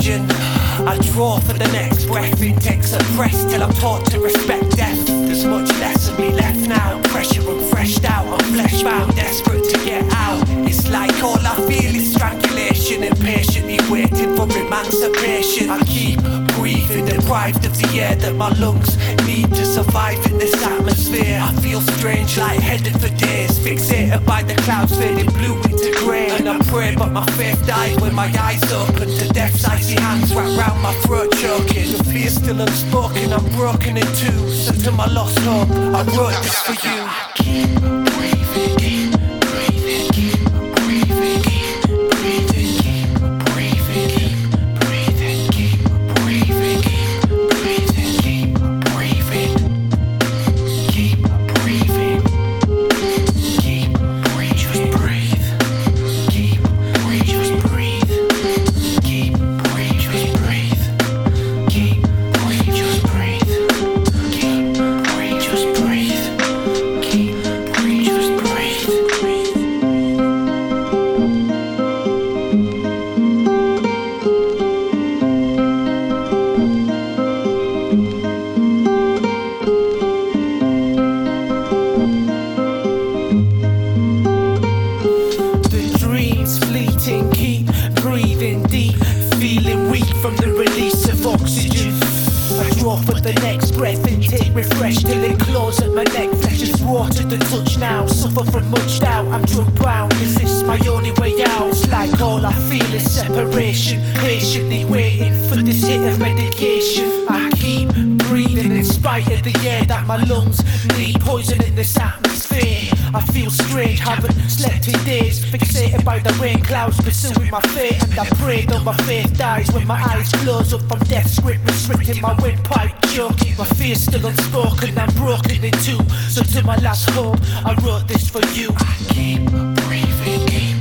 oxygen. I draw for the next breath, intake suppressed till I'm taught to respect death. There's much less of me left now, pressure I'm freshed out, I'm flesh bound, desperate to get out. It's like all I feel is strangulation, impatiently waiting for emancipation. I keep breathing, deprived of the air that my lungs need to survive in this atmosphere. I feel strange, lightheaded for days, fixated by the clouds fading blue into grey. And I pray but my faith died when my eyes opened to death's icy hands wrapped round my throat choking. The fear still unspoken, I'm broken in two. So to my lost hope, I wrote this for you. Keep breathing, keep breathing, keep breathing, keep breathing, keep breathing, keep breathing, keep breathing, keep breathing, keep breathing, keep breathing, keep breathing, just breathe, keep breathe, just breathe, keep breathe, just breathe, keep breathe, just breathe, keep breathe, just breathe, keep breathe, just breathe. The dreams fleeting, keep breathing deep, feeling weak from the release of oxygen. I draw for the next breath, intake refresh till it claws at my neck. Flesh is water to touch now, suffer from much doubt. I'm drug bound, is this my only way out? It's like all I feel is separation, patiently waiting for this hit of medication. I keep breathing in spite of the air that my lungs need, poison in this atmosphere. I feel strange, haven't slept in days, fixated by the rain clouds pursuing my fate. And I pray that my faith dies when my eyes close up from death's grip, restricting my windpipe choking. My fear's still unspoken, I'm broken in two. So to my last hope, I wrote this for you. I keep breathing, keep